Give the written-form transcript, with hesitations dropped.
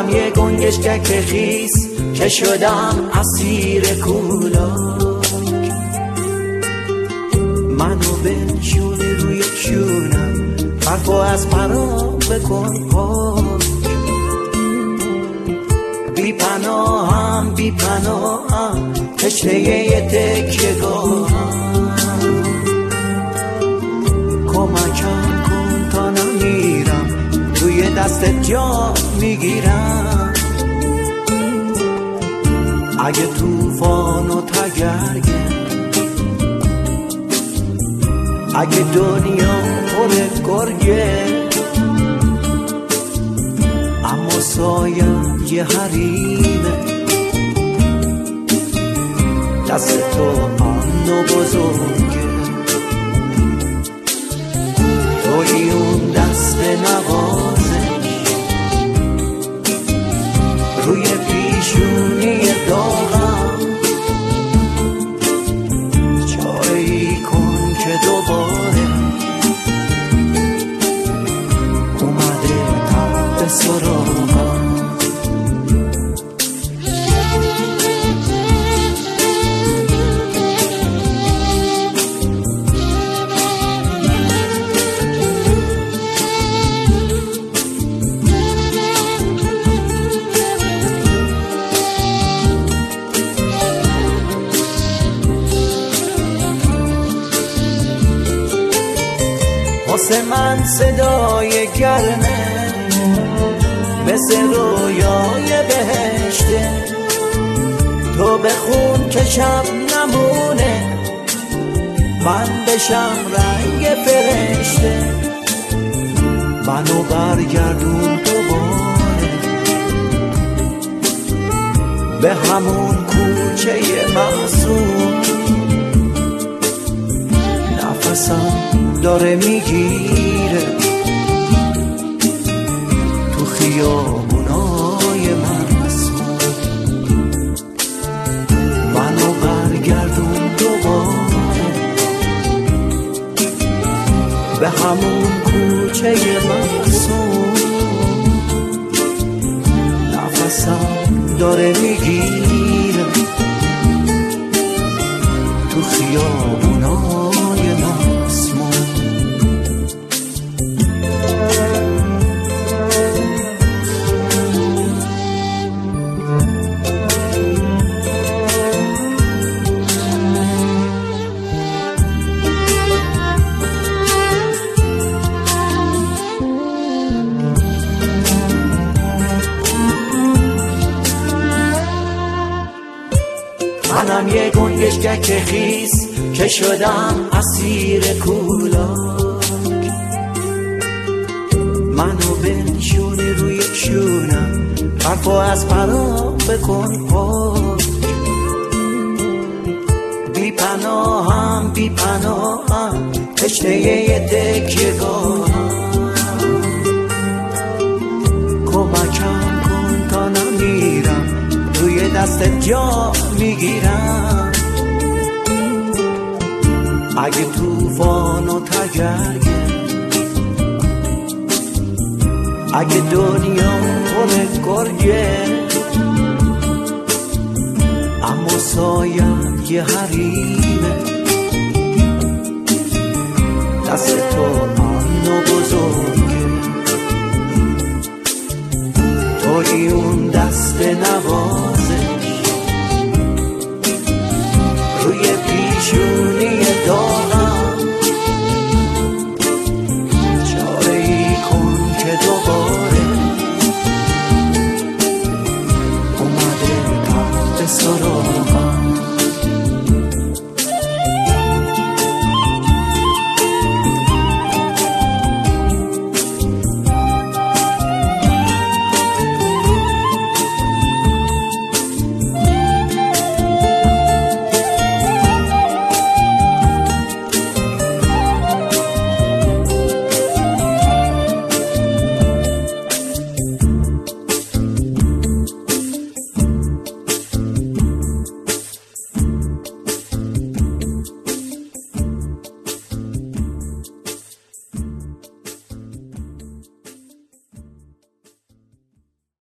منم یه گنجشک خیس که شدم اسیر کولاک. منو بنشونی روی شونم، حرفو از پرام بکن پاک. بی پناهم بی پناهم، تشنه یه تکیه‌گاهم. کمکم کن تا نمیرم، روی دستت جا میگیرم. اگه طوفان و تگرگه، اگه دنیا پر گرگه، اما سایم یه حریمه. دست تو امن و بزرگه، توی اون دست نوازش، روی پیشونی داغم. چاره‌ای کن که دوباره اومده تحت سراغم. واسه من صدای گرمه، مثل رویای بهشته. تو بخون که شب نمونه، من بشم رنگ فرشته. منو برگردون دوباره به همون کوچه معصوم. نفسم داره میگیره تو خیابونای مسموم. منو برگردون دوباره به همون کوچه معصوم. نفسم داره میگیره تو خیابونای مسموم. منم یه گنجشک خیس که شدم اسیر کولاک. منو بنشونی روی شونم، حرفو از پرام بکن پاک. بی پناهم بی پناهم، تشنه یه تکیه‌گاهم. کمکم کن تا نمیرم، روی دستت جا میگیرم. اگه طوفان و تگرگه، اگه دنیا پر گرگه، اما سایم یه حریمه. دست تو امن و بزرگه، توی اون دست نوازش،